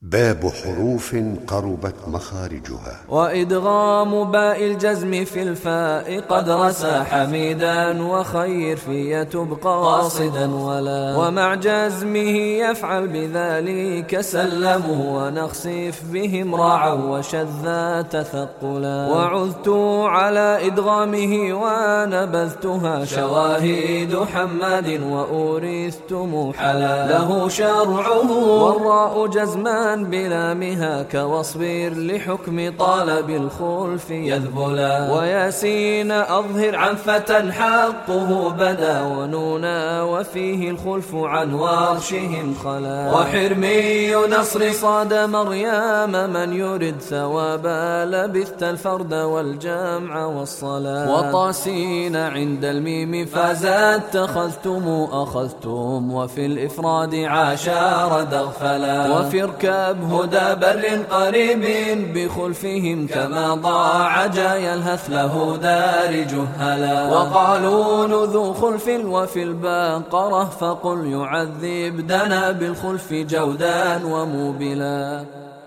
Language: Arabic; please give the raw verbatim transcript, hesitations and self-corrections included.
باب حروف قربت مخارجها. وإدغام باء الجزم في الفاء قد رسى حميدا، وخير في تبقى قاصدا ولا، ومع جزمه يفعل بذلك سلمه، ونخسف بهم راعا وشذا تثقلا. وعذت على إدغامه ونبذتها شواهد حماد، وأورثت محلا له شرعه، والراء جزمان بلامها كواصبر لحكم طالب الخلف يذبلا. وياسين أظهر عن فتى حقه بدا، ونونا وفيه الخلف عن ورشهم خلا. وحرمي نصر صاد مريم من يرد ثوابا، لبثت الفرد والجمع والصلاة. وطاسين عند الميم فازت اتخذتم أخذتم، وفي الإفراد عاشر دغفلا. وفي اركاب هدى بر قريب بخلفهم، كما ضاع جاي الهث له دار جهلا. وقالوا ذو خلف وفي البقرة، فقل يعذب دنا بالخلف جودا وموبلا.